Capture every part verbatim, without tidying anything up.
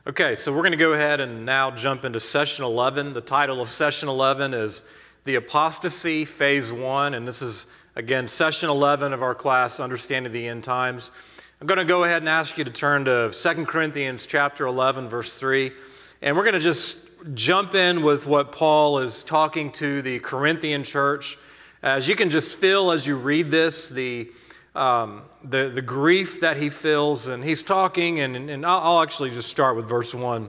Okay, so we're going to go ahead and now jump into session eleven. The title of session eleven is The Apostasy, Phase one, and this is, again, session eleven of our class, Understanding the End Times. I'm going to go ahead and ask you to turn to Second Corinthians chapter eleven, verse three, and we're going to just jump in with what Paul is talking to the Corinthian church. As you can just feel as you read this, the Um, the, the grief that he feels, and he's talking, and, and I'll, I'll actually just start with verse one.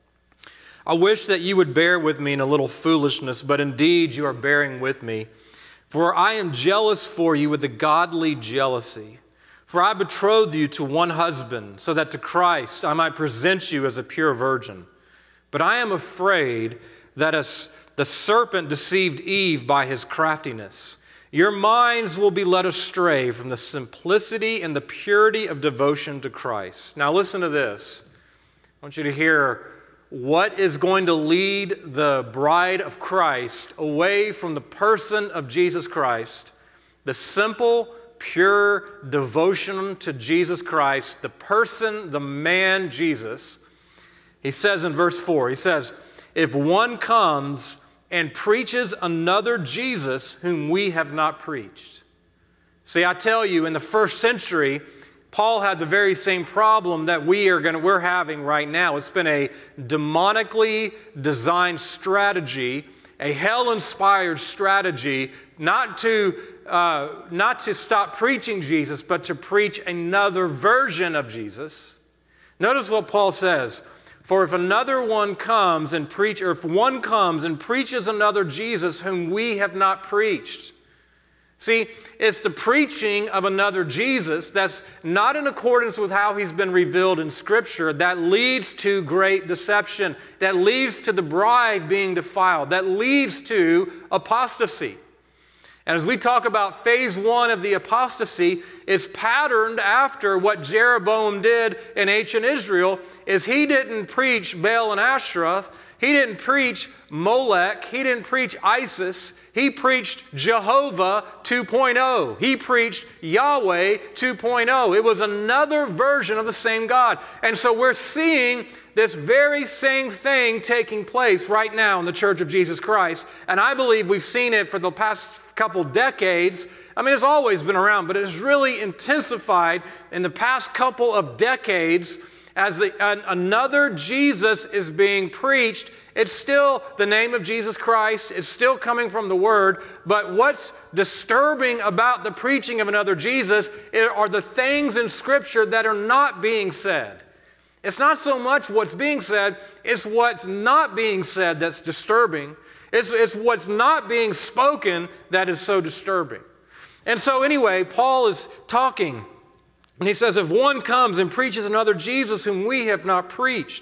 I wish that you would bear with me in a little foolishness, but indeed you are bearing with me. For I am jealous for you with a godly jealousy. For I betrothed you to one husband, so that to Christ I might present you as a pure virgin. But I am afraid that as the serpent deceived Eve by his craftiness, your minds will be led astray from the simplicity and the purity of devotion to Christ. Now listen to this. I want you to hear what is going to lead the bride of Christ away from the person of Jesus Christ, the simple, pure devotion to Jesus Christ, the person, the man, Jesus. He says in verse four, he says, if one comes and preaches another Jesus whom we have not preached. See, I tell you, in the first century, Paul had the very same problem that we are going to, we're having right now. It's been a demonically designed strategy, a hell-inspired strategy, not to uh, not to stop preaching Jesus, but to preach another version of Jesus. Notice what Paul says. For if another one comes and preach, or if one comes and preaches another Jesus whom we have not preached. See, it's the preaching of another Jesus that's not in accordance with how he's been revealed in Scripture that leads to great deception, that leads to the bride being defiled, that leads to apostasy. And as we talk about phase one of the apostasy, it's patterned after what Jeroboam did in ancient Israel, is he didn't preach Baal and Asherah, he didn't preach Molech, he didn't preach Isis, he preached Jehovah two point oh. He preached Yahweh two point oh. It was another version of the same God. And so we're seeing this very same thing taking place right now in the Church of Jesus Christ. And I believe we've seen it for the past couple decades. I mean, it's always been around, but it has really intensified in the past couple of decades as the, an, another Jesus is being preached. It's still the name of Jesus Christ. It's still coming from the Word. But what's disturbing about the preaching of another Jesus are the things in Scripture that are not being said. It's not so much what's being said, it's what's not being said that's disturbing. It's, it's what's not being spoken that is so disturbing. And so anyway, Paul is talking, and he says, if one comes and preaches another Jesus whom we have not preached,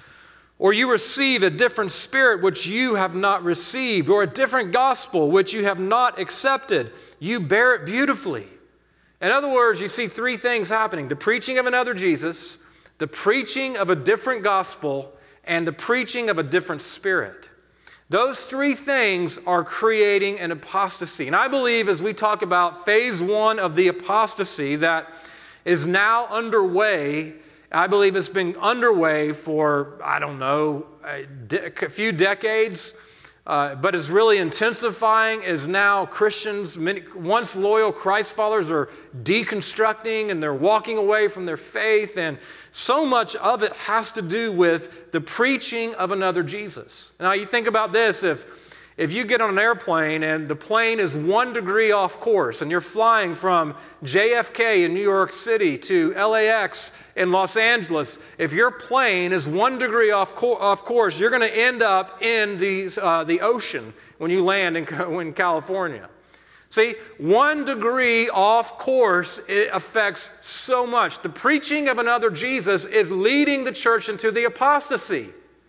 or you receive a different spirit which you have not received, or a different gospel which you have not accepted, you bear it beautifully. In other words, you see three things happening: the preaching of another Jesus, the preaching of a different gospel, and the preaching of a different spirit. Those three things are creating an apostasy. And I believe as we talk about phase one of the apostasy that is now underway, I believe it's been underway for, I don't know, a, de- a few decades, uh, but is really intensifying as now Christians, many, once loyal Christ followers, are deconstructing and they're walking away from their faith, and so much of it has to do with the preaching of another Jesus. Now you think about this, if If you get on an airplane and the plane is one degree off course and you're flying from J F K in New York City to L A X in Los Angeles, if your plane is one degree off, co- off course, you're going to end up in the, uh, the ocean when you land in, in California. See, one degree off course, it affects so much. The preaching of another Jesus is leading the church into the apostasy.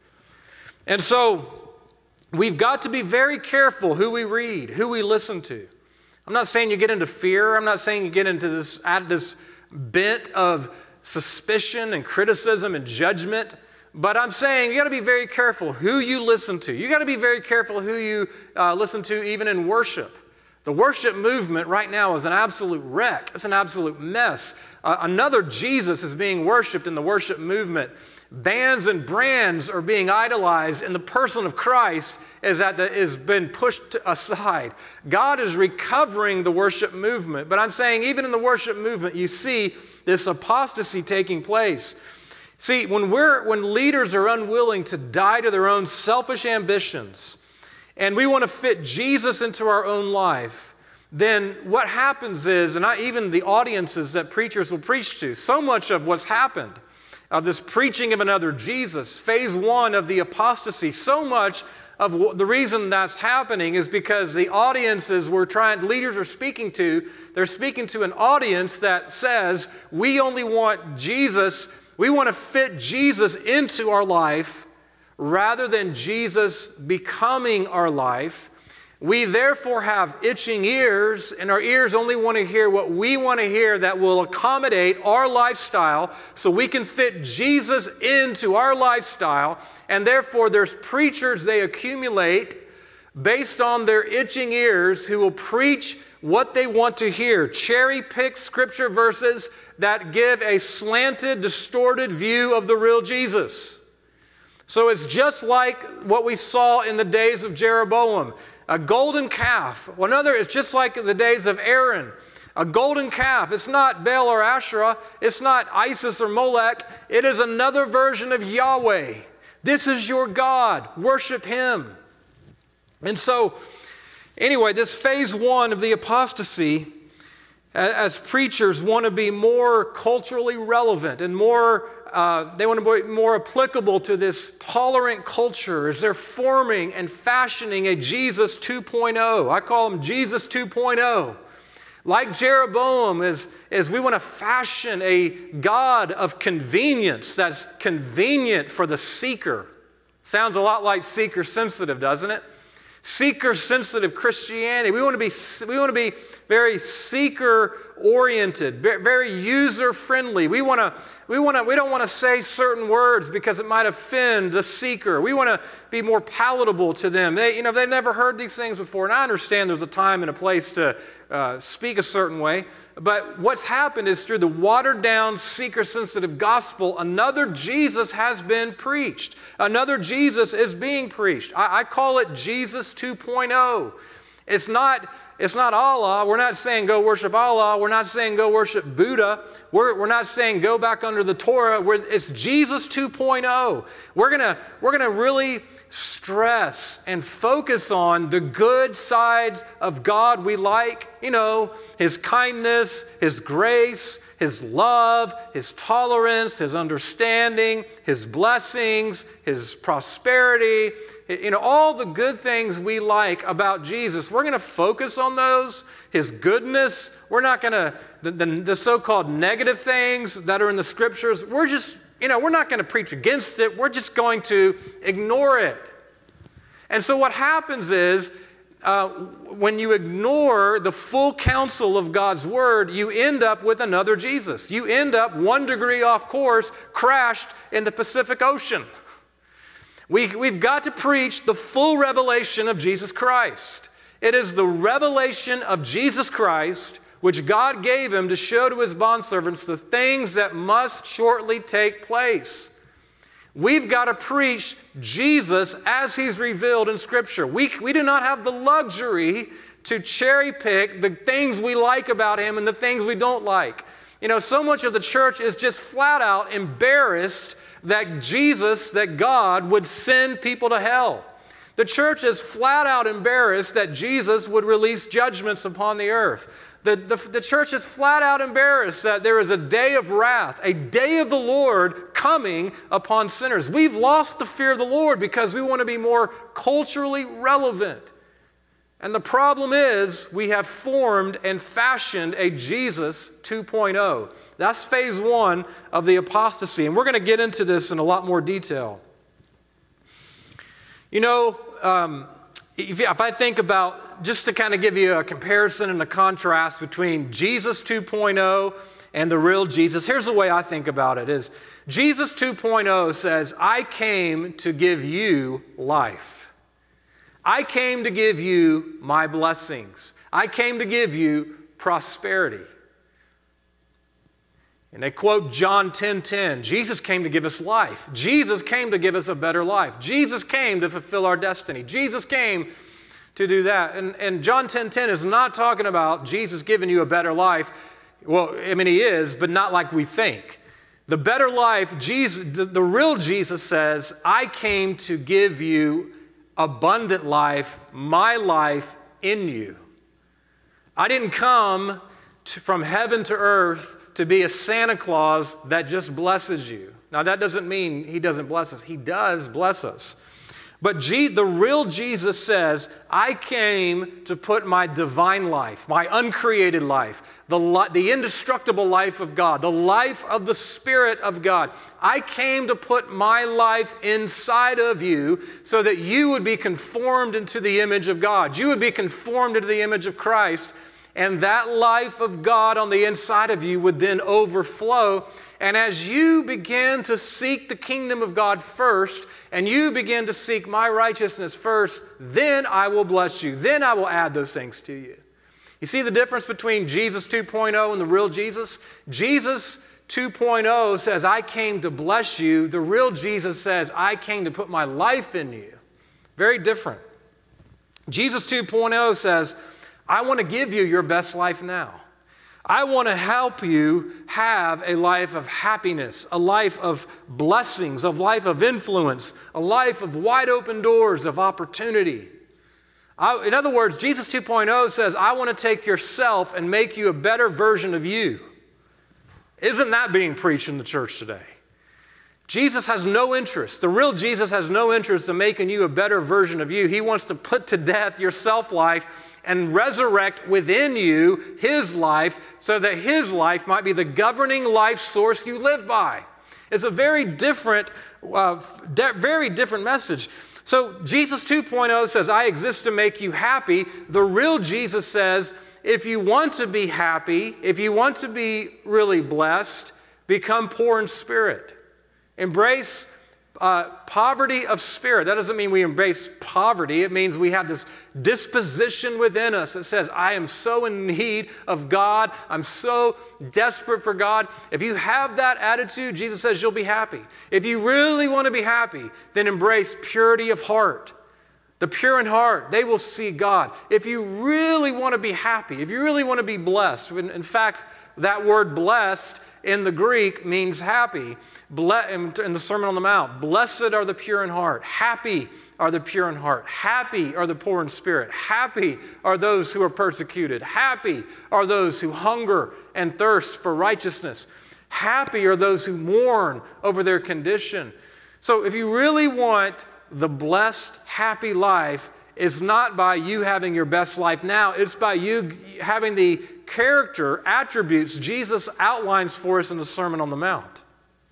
And so we've got to be very careful who we read, who we listen to. I'm not saying you get into fear. I'm not saying you get into this, this bent of suspicion and criticism and judgment. But I'm saying you got to be very careful who you listen to. You got to be very careful who you uh, listen to even in worship. The worship movement right now is an absolute wreck. It's an absolute mess. Uh, another Jesus is being worshiped in the worship movement bands and brands are being idolized, and the person of Christ is that is been pushed aside. God is recovering the worship movement. But I'm saying even in the worship movement, you see this apostasy taking place. See, when we're when leaders are unwilling to die to their own selfish ambitions, and we want to fit Jesus into our own life, then what happens is, and I, even the audiences that preachers will preach to, so much of what's happened, of this preaching of another Jesus, phase one of the apostasy, so much of the reason that's happening is because the audiences we're trying, leaders are speaking to, they're speaking to an audience that says, we only want Jesus, we want to fit Jesus into our life rather than Jesus becoming our life. We therefore have itching ears, and our ears only want to hear what we want to hear that will accommodate our lifestyle so we can fit Jesus into our lifestyle. And therefore there's preachers they accumulate based on their itching ears who will preach what they want to hear, cherry-pick scripture verses that give a slanted, distorted view of the real Jesus. So it's just like what we saw in the days of Jeroboam. A golden calf. Well, another, it's just like the days of Aaron. A golden calf. It's not Baal or Asherah. It's not Isis or Molech. It is another version of Yahweh. This is your God. Worship Him. And so, anyway, this phase one of the apostasy, as preachers want to be more culturally relevant and more Uh, they want to be more applicable to this tolerant culture as they're forming and fashioning a Jesus two point oh. I call him Jesus two point oh. Like Jeroboam, as, as we want to fashion a God of convenience that's convenient for the seeker. Sounds a lot like seeker-sensitive, doesn't it? Seeker-sensitive Christianity. We want to be, we want to be very seeker-oriented, very user-friendly. We want to, we want to, we don't want to say certain words because it might offend the seeker. We want to be more palatable to them. They, you know, they've never heard these things before, and I understand there's a time and a place to uh, speak a certain way. But what's happened is through the watered-down, seeker-sensitive gospel, another Jesus has been preached. Another Jesus is being preached. I, I call it Jesus two point oh. It's not, it's not Allah. We're not saying go worship Allah. We're not saying go worship Buddha. We're, we're not saying go back under the Torah. We're, it's Jesus two point oh. We're gonna, we're gonna really stress and focus on the good sides of God we like. You know, His kindness, His grace, His love, His tolerance, His understanding, His blessings, His prosperity. You know, all the good things we like about Jesus. We're going to focus on those. His goodness. We're not going to, the, the, the so-called negative things that are in the scriptures, we're just, you know, we're not going to preach against it. We're just going to ignore it. And so what happens is, uh, when you ignore the full counsel of God's Word, you end up with another Jesus. You end up one degree off course, crashed in the Pacific Ocean. We, we've got to preach the full revelation of Jesus Christ. It is the revelation of Jesus Christ which God gave Him to show to His bondservants the things that must shortly take place. We've got to preach Jesus as He's revealed in Scripture. We, we do not have the luxury to cherry pick the things we like about Him and the things we don't like. You know, so much of the church is just flat out embarrassed that Jesus, that God would send people to hell. The church is flat out embarrassed that Jesus would release judgments upon the earth. The, the, the church is flat out embarrassed that there is a day of wrath, a day of the Lord coming upon sinners. We've lost the fear of the Lord because we want to be more culturally relevant. And the problem is we have formed and fashioned a Jesus two point oh. That's phase one of the apostasy. And we're going to get into this in a lot more detail. You know, um, if, if I think about, just to kind of give you a comparison and a contrast between Jesus two point oh and the real Jesus, here's the way I think about it is Jesus two point oh says, I came to give you life. I came to give you my blessings. I came to give you prosperity. And they quote John ten ten. Jesus came to give us life. Jesus came to give us a better life. Jesus came to fulfill our destiny. Jesus came to do that. And, and John ten ten is not talking about Jesus giving you a better life. Well, I mean, he is, but not like we think. The better life, Jesus, the, the real Jesus says, I came to give you abundant life, my life in you. I didn't come to, from heaven to earth to be a Santa Claus that just blesses you. Now, that doesn't mean he doesn't bless us. He does bless us. But G, the real Jesus says, I came to put my divine life, my uncreated life, the, the indestructible life of God, the life of the Spirit of God. I came to put my life inside of you so that you would be conformed into the image of God. You would be conformed into the image of Christ. And that life of God on the inside of you would then overflow. And as you begin to seek the kingdom of God first, and you begin to seek my righteousness first, then I will bless you. Then I will add those things to you. You see the difference between Jesus two point oh and the real Jesus? Jesus two point oh says, I came to bless you. The real Jesus says, I came to put my life in you. Very different. Jesus two point oh says, I want to give you your best life now. I want to help you have a life of happiness, a life of blessings, a life of influence, a life of wide open doors of opportunity. I, in other words, Jesus two point oh says, I want to take yourself and make you a better version of you. Isn't that being preached in the church today? Jesus has no interest. The real Jesus has no interest in making you a better version of you. He wants to put to death your self-life and resurrect within you His life so that His life might be the governing life source you live by. It's a very different, uh, de- very different message. So Jesus two point oh says, I exist to make you happy. The real Jesus says, if you want to be happy, if you want to be really blessed, become poor in spirit. Embrace uh, poverty of spirit. That doesn't mean we embrace poverty. It means we have this disposition within us that says, I am so in need of God. I'm so desperate for God. If you have that attitude, Jesus says you'll be happy. If you really want to be happy, then embrace purity of heart. The pure in heart, they will see God. If you really want to be happy, if you really want to be blessed, in fact, that word blessed in the Greek means happy. In the Sermon on the Mount, blessed are the pure in heart. Happy are the pure in heart. Happy are the poor in spirit. Happy are those who are persecuted. Happy are those who hunger and thirst for righteousness. Happy are those who mourn over their condition. So if you really want the blessed, happy life, it's not by you having your best life now. It's by you having the character attributes Jesus outlines for us in the Sermon on the Mount.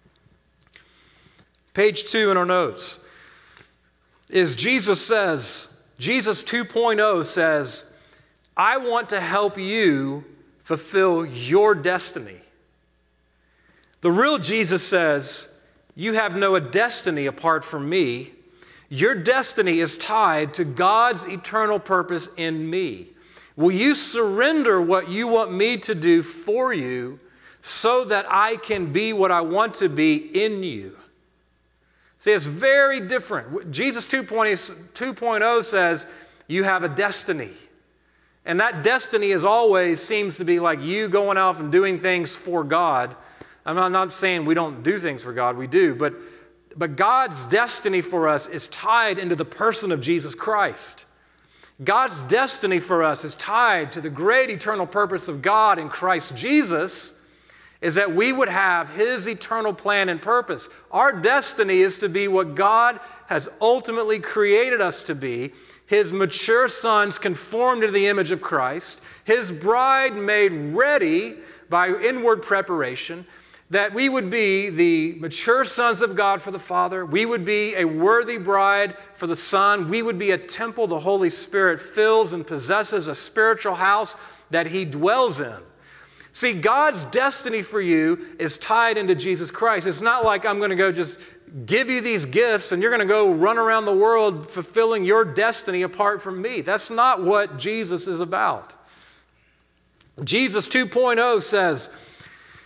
Page two in our notes is Jesus says, Jesus two point oh says, I want to help you fulfill your destiny. The real Jesus says, you have no destiny apart from me. Your destiny is tied to God's eternal purpose in me. Will you surrender what you want me to do for you so that I can be what I want to be in you? See, it's very different. Jesus two point oh says you have a destiny. And that destiny is always seems to be like you going off and doing things for God. I'm not, not saying we don't do things for God, we do, but But God's destiny for us is tied into the person of Jesus Christ. God's destiny for us is tied to the great eternal purpose of God in Christ Jesus, is that we would have His eternal plan and purpose. Our destiny is to be what God has ultimately created us to be, His mature sons conformed to the image of Christ, His bride made ready by inward preparation, that we would be the mature sons of God for the Father. We would be a worthy bride for the Son. We would be a temple the Holy Spirit fills and possesses, a spiritual house that He dwells in. See, God's destiny for you is tied into Jesus Christ. It's not like I'm going to go just give you these gifts and you're going to go run around the world fulfilling your destiny apart from me. That's not what Jesus is about. Jesus two point oh says,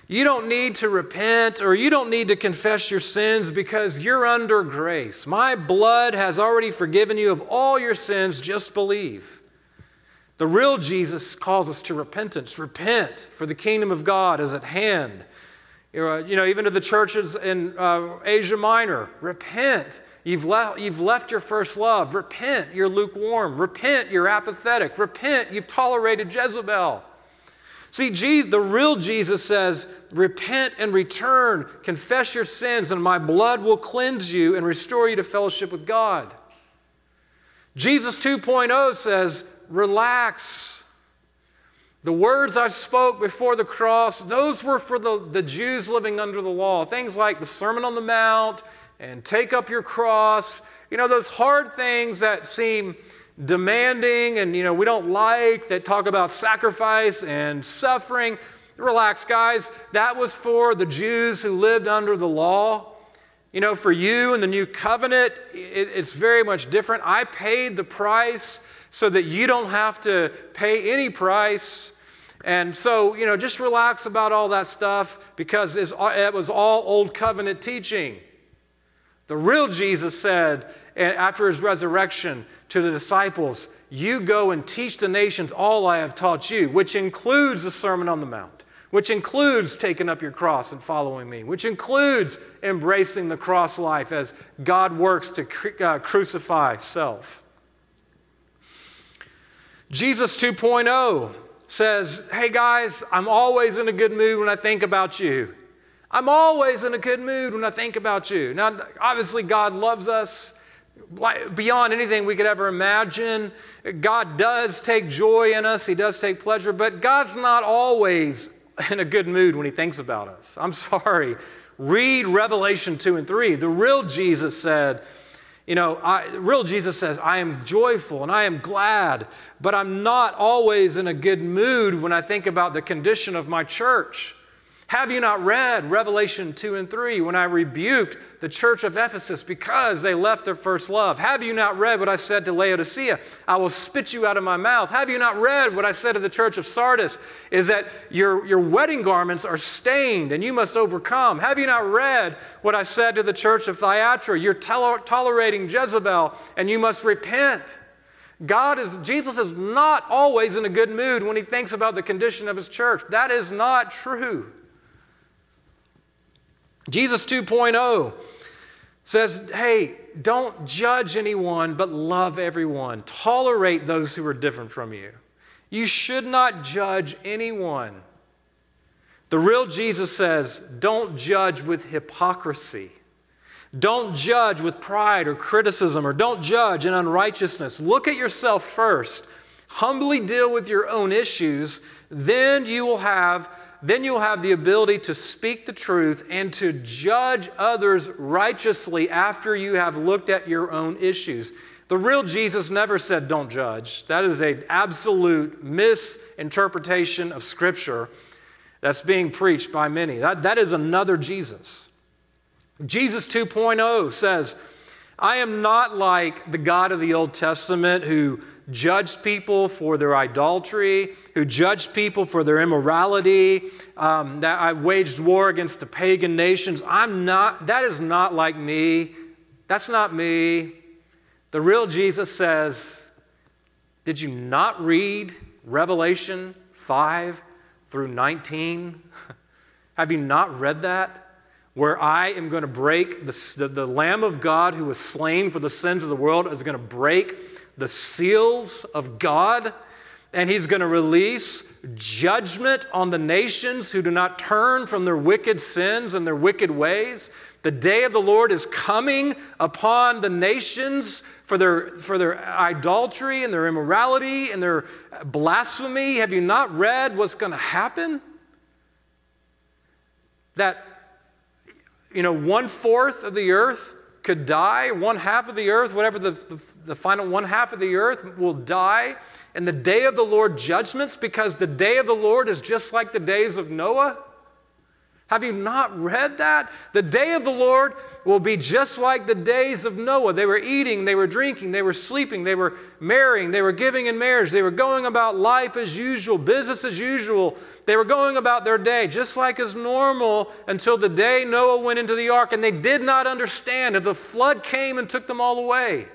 You don't need to repent or you don't need to confess your sins because you're under grace. My blood has already forgiven you of all your sins. Just believe. The real Jesus calls us to repentance. Repent, for the kingdom of God is at hand. You know, even to the churches in uh, Asia Minor, repent. You've left, you've left your first love. Repent, you're lukewarm. Repent, you're apathetic. Repent, you've tolerated Jezebel. See, Jesus, the real Jesus says, repent and return, confess your sins, and my blood will cleanse you and restore you to fellowship with God. Jesus two point oh says, relax. The words I spoke before the cross, those were for the, the Jews living under the law. Things like the Sermon on the Mount and take up your cross. You know, those hard things that seem demanding and, you know, we don't like, that talk about sacrifice and suffering. Relax, guys. That was for the Jews who lived under the law. You know, for you in the new covenant, it, it's very much different. I paid the price so that you don't have to pay any price. And so, you know, just relax about all that stuff because it's, it was all old covenant teaching. The real Jesus said after his resurrection to the disciples, you go and teach the nations all I have taught you, which includes the Sermon on the Mount, which includes taking up your cross and following me, which includes embracing the cross life as God works to cru- uh, crucify self. Jesus two point oh says, hey guys, I'm always in a good mood when I think about you. I'm always in a good mood when I think about you. Now, obviously, God loves us beyond anything we could ever imagine. God does take joy in us. He does take pleasure, but God's not always in a good mood when he thinks about us. I'm sorry. Read Revelation two and three. The real Jesus said, you know, I, the real Jesus says, I am joyful and I am glad, but I'm not always in a good mood when I think about the condition of my church. Have you not read Revelation two and three when I rebuked the church of Ephesus because they left their first love? Have you not read what I said to Laodicea? I will spit you out of my mouth. Have you not read what I said to the church of Sardis? Is that your, your wedding garments are stained and you must overcome. Have you not read what I said to the church of Thyatira? You're tol- tolerating Jezebel and you must repent. God is, Jesus is not always in a good mood when he thinks about the condition of his church. That is not true. Jesus two point oh says, hey, don't judge anyone, but love everyone. Tolerate those who are different from you. You should not judge anyone. The real Jesus says, don't judge with hypocrisy. Don't judge with pride or criticism, or don't judge in unrighteousness. Look at yourself first. Humbly deal with your own issues. Then you will have Then you'll have the ability to speak the truth and to judge others righteously after you have looked at your own issues. The real Jesus never said, don't judge. That is an absolute misinterpretation of Scripture that's being preached by many. That, that is another Jesus. Jesus two point oh says, I am not like the God of the Old Testament who judged people for their idolatry, who judged people for their immorality, um, that I waged war against the pagan nations. I'm not, that is not like me. That's not me. The real Jesus says, did you not read Revelation five through nineteen? Have you not read that? Where I am going to break, the, the, the Lamb of God who was slain for the sins of the world is going to break the seals of God, and he's going to release judgment on the nations who do not turn from their wicked sins and their wicked ways. The day of the Lord is coming upon the nations for their, for their idolatry and their immorality and their blasphemy. Have you not read what's going to happen? That, you know, one-fourth of the earth could die, one half of the earth, whatever the, the, the final one half of the earth will die in the day of the Lord judgments, because the day of the Lord is just like the days of Noah. Have you not read that? The day of the Lord will be just like the days of Noah. They were eating, they were drinking, they were sleeping, they were marrying, they were giving in marriage, they were going about life as usual, business as usual. They were going about their day just like as normal until the day Noah went into the ark, and they did not understand, and the flood came and took them all away.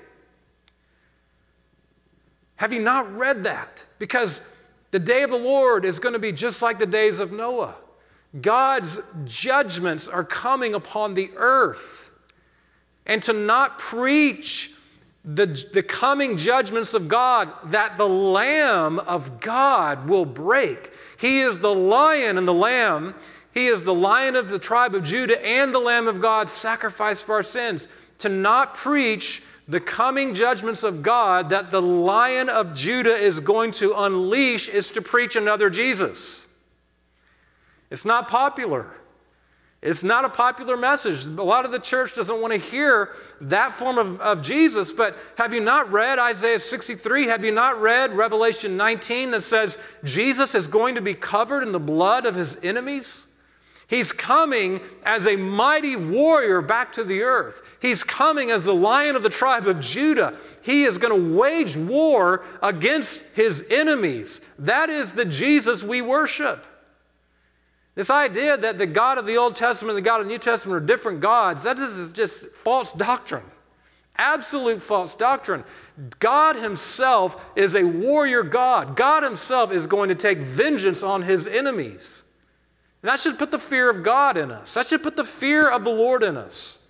Have you not read that? Because the day of the Lord is going to be just like the days of Noah. God's judgments are coming upon the earth. And to not preach the, the coming judgments of God that the Lamb of God will break. He is the lion and the lamb. He is the lion of the tribe of Judah and the Lamb of God sacrificed for our sins. To not preach the coming judgments of God that the Lion of Judah is going to unleash is to preach another Jesus. It's not popular. It's not a popular message. A lot of the church doesn't want to hear that form of, of Jesus, but have you not read Isaiah sixty-three? Have you not read Revelation nineteen that says Jesus is going to be covered in the blood of his enemies? He's coming as a mighty warrior back to the earth. He's coming as the Lion of the tribe of Judah. He is going to wage war against his enemies. That is the Jesus we worship. This idea that the God of the Old Testament and the God of the New Testament are different gods, that is just false doctrine. Absolute false doctrine. God himself is a warrior God. God himself is going to take vengeance on his enemies. And that should put the fear of God in us. That should put the fear of the Lord in us.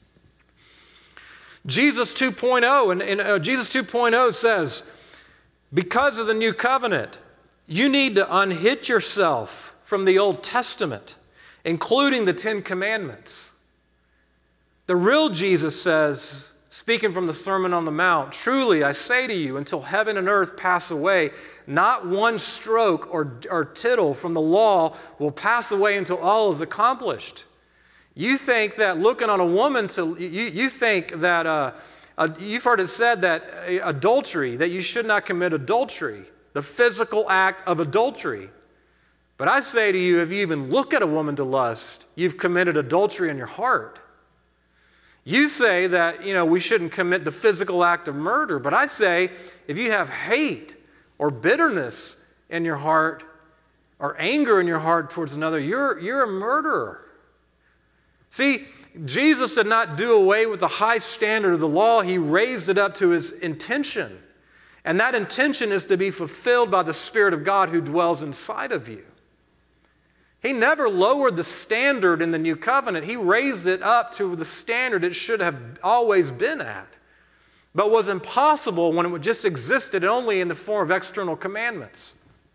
Jesus two point oh, and, and uh, Jesus two point oh says, because of the new covenant, you need to unhitch yourself from the Old Testament, including the Ten Commandments. The real Jesus says, speaking from the Sermon on the Mount, truly I say to you, until heaven and earth pass away, not one stroke or, or tittle from the law will pass away until all is accomplished. You think that looking on a woman, to you, you think that, uh, uh, you've heard it said that uh, adultery, that you should not commit adultery, the physical act of adultery. But I say to you, if you even look at a woman to lust, you've committed adultery in your heart. You say that, you know, we shouldn't commit the physical act of murder. But I say, if you have hate or bitterness in your heart or anger in your heart towards another, you're, you're a murderer. See, Jesus did not do away with the high standard of the law. He raised it up to his intention. And that intention is to be fulfilled by the Spirit of God who dwells inside of you. He never lowered the standard in the new covenant. He raised it up to the standard it should have always been at, but was impossible when it just existed only in the form of external commandments.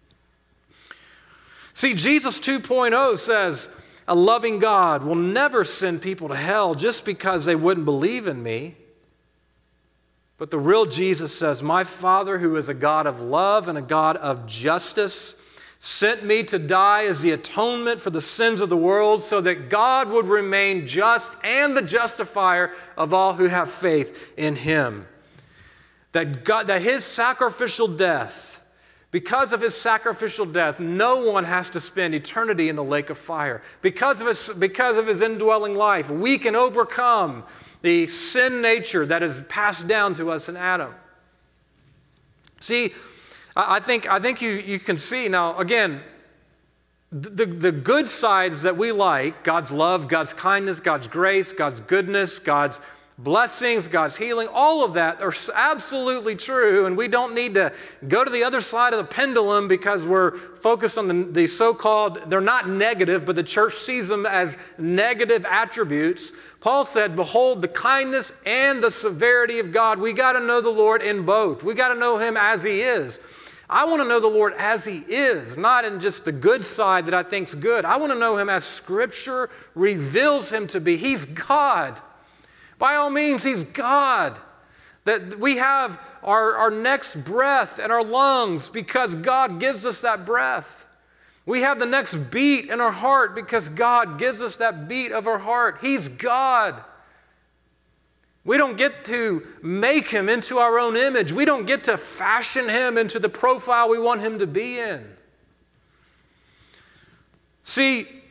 See, Jesus two point oh says, a loving God will never send people to hell just because they wouldn't believe in me. But the real Jesus says, my Father, who is a God of love and a God of justice, sent me to die as the atonement for the sins of the world so that God would remain just and the justifier of all who have faith in him. That, God, that his sacrificial death, because of his sacrificial death, no one has to spend eternity in the lake of fire. Because of his, because of his indwelling life, we can overcome the sin nature that is passed down to us in Adam. See, I think, I think you, you can see now, again, the, the good sides that we like, God's love, God's kindness, God's grace, God's goodness, God's blessings, God's healing, all of that are absolutely true, and we don't need to go to the other side of the pendulum because we're focused on the, the so-called, they're not negative, but the church sees them as negative attributes. Paul said, behold the kindness and the severity of God. We got to know the Lord in both. We got to know him as he is. I want to know the Lord as he is, not in just the good side that I think's good. I want to know him as Scripture reveals him to be. He's God. By all means, he's God. That we have our, our next breath in our lungs because God gives us that breath. We have the next beat in our heart because God gives us that beat of our heart. He's God. We don't get to make him into our own image. We don't get to fashion him into the profile we want him to be in. See,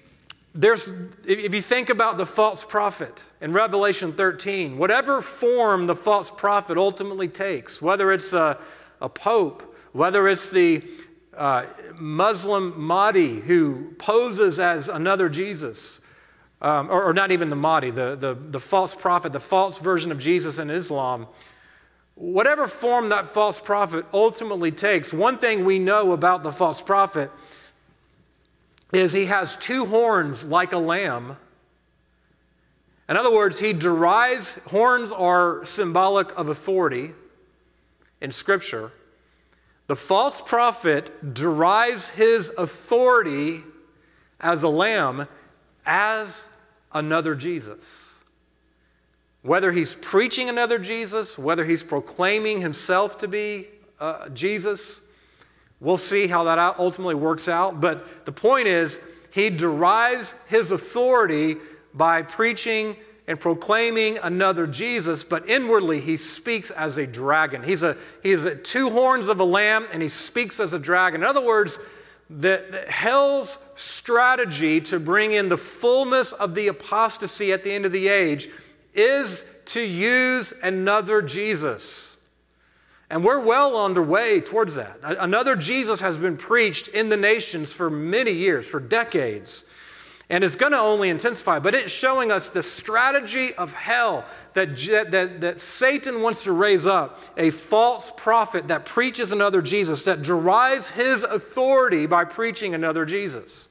there's, if you think about the false prophet in Revelation thirteen, whatever form the false prophet ultimately takes, whether it's a, a pope, whether it's the uh, Muslim Mahdi who poses as another Jesus, um, or, or not even the Mahdi, the, the, the false prophet, the false version of Jesus in Islam, whatever form that false prophet ultimately takes, one thing we know about the false prophet is he has two horns like a lamb. In other words, he derives, horns are symbolic of authority in Scripture. The false prophet derives his authority as a lamb as another Jesus. Whether he's preaching another Jesus, whether he's proclaiming himself to be uh, Jesus, we'll see how that ultimately works out. But the point is, he derives his authority by preaching and proclaiming another Jesus, but inwardly he speaks as a dragon. He's a he's a two horns of a lamb, and he speaks as a dragon. In other words, the, the hell's strategy to bring in the fullness of the apostasy at the end of the age is to use another Jesus. And we're well underway towards that. Another Jesus has been preached in the nations for many years, for decades. And it's going to only intensify. But it's showing us the strategy of hell that, that, that Satan wants to raise up a false prophet that preaches another Jesus, that derives his authority by preaching another Jesus.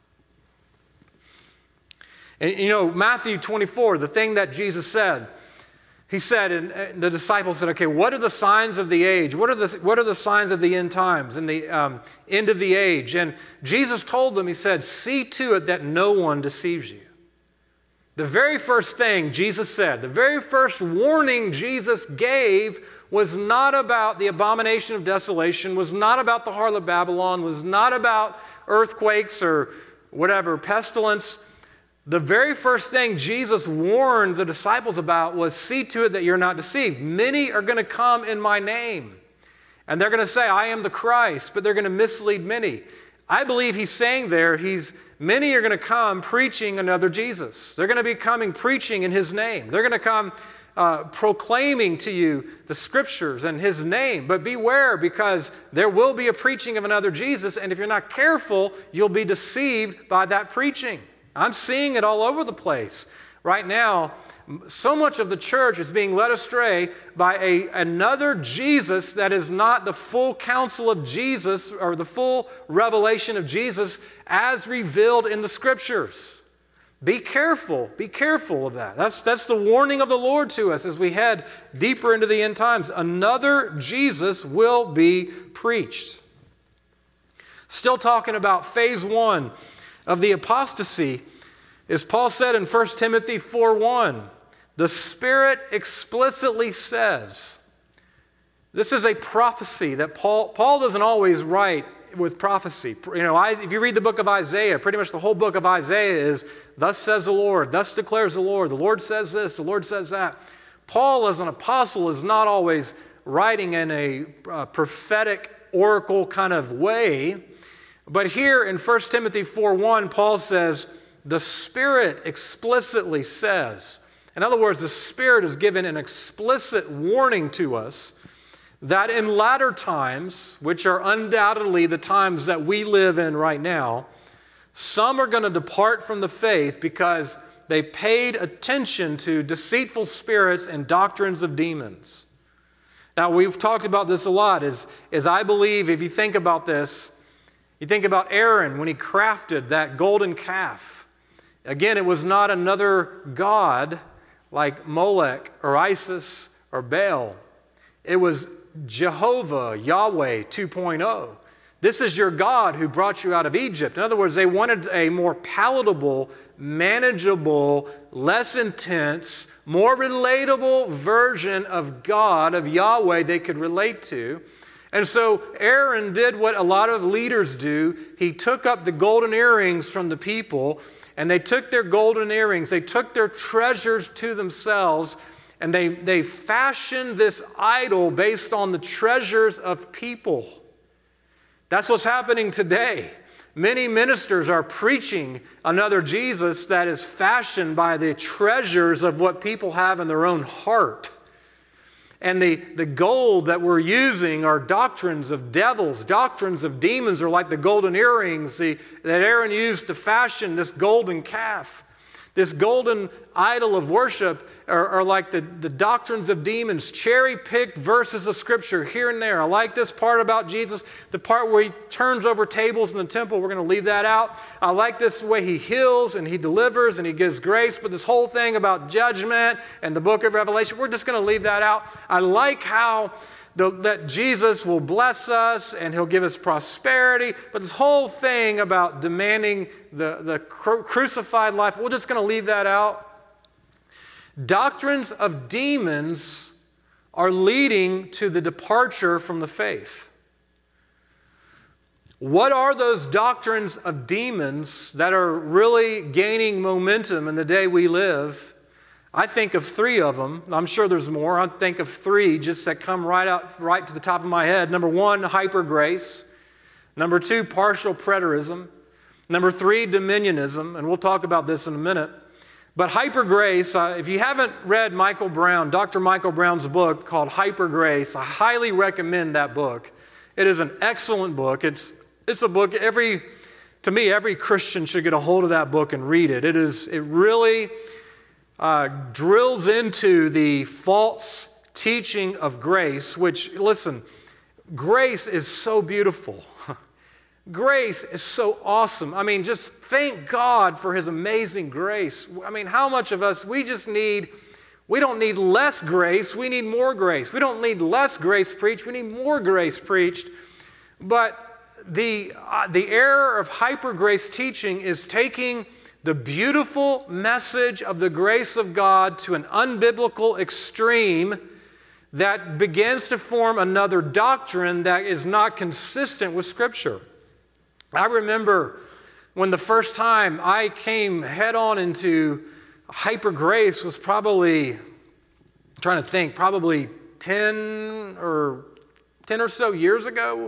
And you know, Matthew twenty-four, the thing that Jesus said, he said, and the disciples said, okay, what are the signs of the age? What are the, what are the signs of the end times and the um, end of the age? And Jesus told them, he said, see to it that no one deceives you. The very first thing Jesus said, the very first warning Jesus gave was not about the abomination of desolation, was not about the harlot of Babylon, was not about earthquakes or whatever, pestilence. The very first thing Jesus warned the disciples about was, see to it that you're not deceived. Many are going to come in my name, and they're going to say, I am the Christ, but they're going to mislead many. I believe he's saying there, he's many are going to come preaching another Jesus. They're going to be coming preaching in his name. They're going to come uh, proclaiming to you the scriptures in his name. But beware, because there will be a preaching of another Jesus, and if you're not careful, you'll be deceived by that preaching. I'm seeing it all over the place. Right now, so much of the church is being led astray by a, another Jesus that is not the full counsel of Jesus or the full revelation of Jesus as revealed in the Scriptures. Be careful. Be careful of that. That's, that's the warning of the Lord to us as we head deeper into the end times. Another Jesus will be preached. Still talking about phase one of the apostasy, as Paul said in First Timothy four one, the Spirit explicitly says, this is a prophecy that Paul, Paul doesn't always write with prophecy. You know, if you read the book of Isaiah, pretty much the whole book of Isaiah is, thus says the Lord, thus declares the Lord, the Lord says this, the Lord says that. Paul as an apostle is not always writing in a uh, prophetic oracle kind of way. But here in First Timothy four one, Paul says, the Spirit explicitly says, in other words, the Spirit has given an explicit warning to us that in latter times, which are undoubtedly the times that we live in right now, some are going to depart from the faith because they paid attention to deceitful spirits and doctrines of demons. Now, we've talked about this a lot, is, is I believe if you think about this, you think about Aaron when he crafted that golden calf. Again, it was not another god like Molech or Isis or Baal. It was Jehovah, Yahweh two point oh. This is your God who brought you out of Egypt. In other words, they wanted a more palatable, manageable, less intense, more relatable version of God, of Yahweh they could relate to. And so Aaron did what a lot of leaders do. He took up the golden earrings from the people, and they took their golden earrings, they took their treasures to themselves, and they, they fashioned this idol based on the treasures of people. That's what's happening today. Many ministers are preaching another Jesus that is fashioned by the treasures of what people have in their own heart. And the, the gold that we're using are doctrines of devils, doctrines of demons, are like the golden earrings the, that Aaron used to fashion this golden calf. This golden idol of worship are, are like the, the doctrines of demons, cherry-picked verses of Scripture here and there. I like this part about Jesus, the part where he turns over tables in the temple. We're going to leave that out. I like this way he heals and he delivers and he gives grace. But this whole thing about judgment and the book of Revelation, we're just going to leave that out. I like how The, that Jesus will bless us and he'll give us prosperity. But this whole thing about demanding the, the cru- crucified life, we're just going to leave that out. Doctrines of demons are leading to the departure from the faith. What are those doctrines of demons that are really gaining momentum in the day we live? I think of three of them. I'm sure there's more. I think of three just that come right out, right to the top of my head. Number one, hyper grace. Number two, partial preterism. Number three, dominionism. And we'll talk about this in a minute. But hyper grace, uh, if you haven't read Michael Brown, Doctor Michael Brown's book called Hyper Grace, I highly recommend that book. It is an excellent book. It's, it's a book every, to me, every Christian should get a hold of that book and read it. It is, it really... Uh, drills into the false teaching of grace, which, listen, grace is so beautiful. Grace is so awesome. I mean, just thank God for His amazing grace. I mean, how much of us, we just need, we don't need less grace, we need more grace. We don't need less grace preached, we need more grace preached. But the, uh, the error of hyper grace teaching is taking the beautiful message of the grace of God to an unbiblical extreme that begins to form another doctrine that is not consistent with Scripture. I remember when the first time I came head on into hyper grace was probably, I'm trying to think, probably ten or ten or so years ago.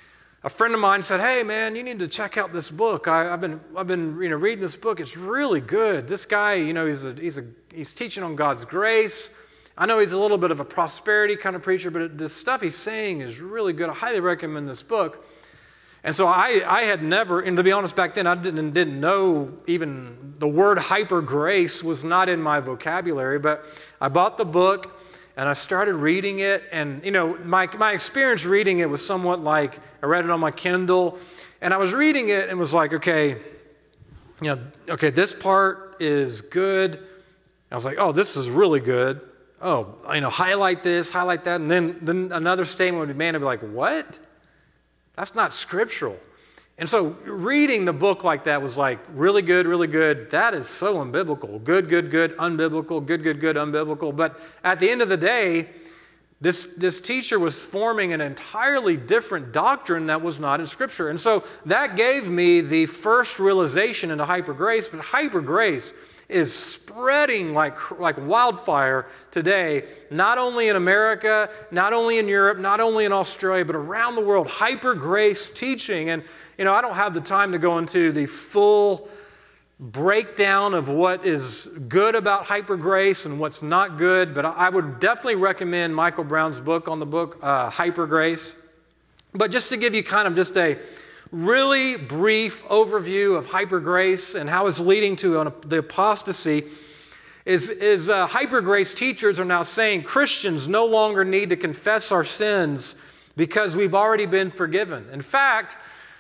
A friend of mine said, "Hey man, you need to check out this book. I, I've been, I've been, you know, reading this book. It's really good. This guy, you know, he's a, he's a, he's teaching on God's grace. I know he's a little bit of a prosperity kind of preacher, but the stuff he's saying is really good. I highly recommend this book." And so I, I had never, and to be honest, back then I didn't, didn't know even the word hyper grace was not in my vocabulary. But I bought the book. And I started reading it, and you know, my, my experience reading it was somewhat like, I read it on my Kindle, and I was reading it and was like, okay, you know, okay, this part is good. I was like, oh, this is really good. Oh, you know, highlight this, highlight that, and then, then another statement would be made, I'd be like, what? That's not scriptural. And so reading the book like that was like, really good, really good. That is so unbiblical. Good, good, good, unbiblical, good, good, good, unbiblical. But at the end of the day, this, this teacher was forming an entirely different doctrine that was not in Scripture. And so that gave me the first realization into hyper grace. But hyper grace is spreading like, like wildfire today, not only in America, not only in Europe, not only in Australia, but around the world. Hyper grace teaching. And you know, I don't have the time to go into the full breakdown of what is good about hyper grace and what's not good, but I would definitely recommend Michael Brown's book on the book, uh, Hyper Grace. But just to give you kind of just a really brief overview of hyper grace and how it's leading to an, the apostasy, is, is uh, hyper grace teachers are now saying Christians no longer need to confess our sins because we've already been forgiven. In fact,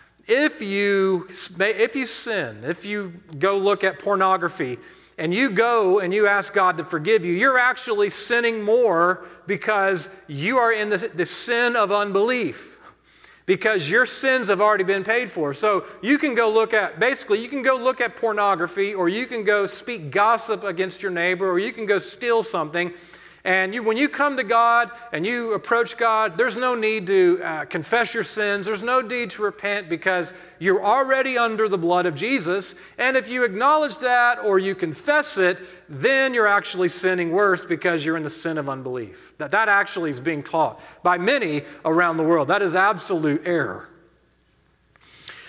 If you, if you sin, if you go look at pornography and you go and you ask God to forgive you, you're actually sinning more because you are in the, the sin of unbelief, because your sins have already been paid for. So you can go look at, basically you can go look at pornography, or you can go speak gossip against your neighbor, or you can go steal something. And you, when you come to God and you approach God, there's no need to uh, confess your sins. There's no need to repent because you're already under the blood of Jesus. And if you acknowledge that or you confess it, then you're actually sinning worse because you're in the sin of unbelief. That, that actually is being taught by many around the world. That is absolute error.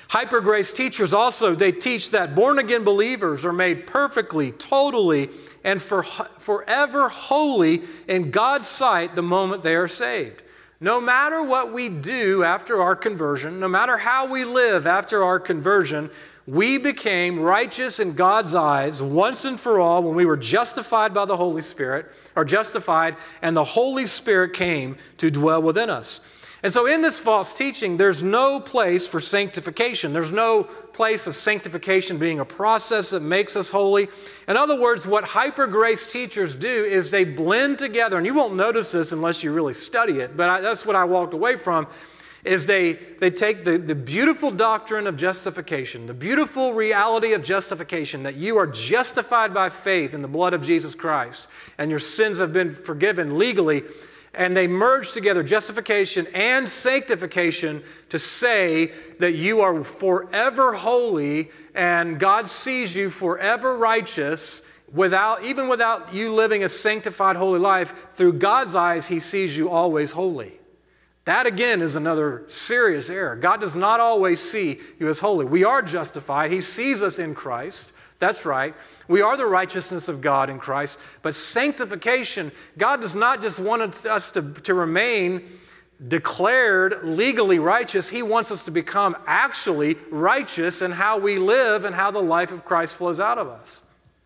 Hyper grace teachers also, they teach that born-again believers are made perfectly, totally, and for, forever holy in God's sight the moment they are saved. No matter what we do after our conversion, no matter how we live after our conversion, we became righteous in God's eyes once and for all when we were justified by the Holy Spirit, or justified, and the Holy Spirit came to dwell within us. And so in this false teaching, there's no place for sanctification. There's no place of sanctification being a process that makes us holy. In other words, what hyper grace teachers do is they blend together, and you won't notice this unless you really study it, but I, that's what I walked away from, is they, they take the, the beautiful doctrine of justification, the beautiful reality of justification, that you are justified by faith in the blood of Jesus Christ, and your sins have been forgiven legally, and they merge together justification and sanctification to say that you are forever holy and God sees you forever righteous without, even without you living a sanctified holy life. Through God's eyes, He sees you always holy. That again is another serious error. God does not always see you as holy. We are justified. He sees us in Christ. That's right. We are the righteousness of God in Christ. But sanctification, God does not just want us to, to remain declared legally righteous. He wants us to become actually righteous in how we live and how the life of Christ flows out of us.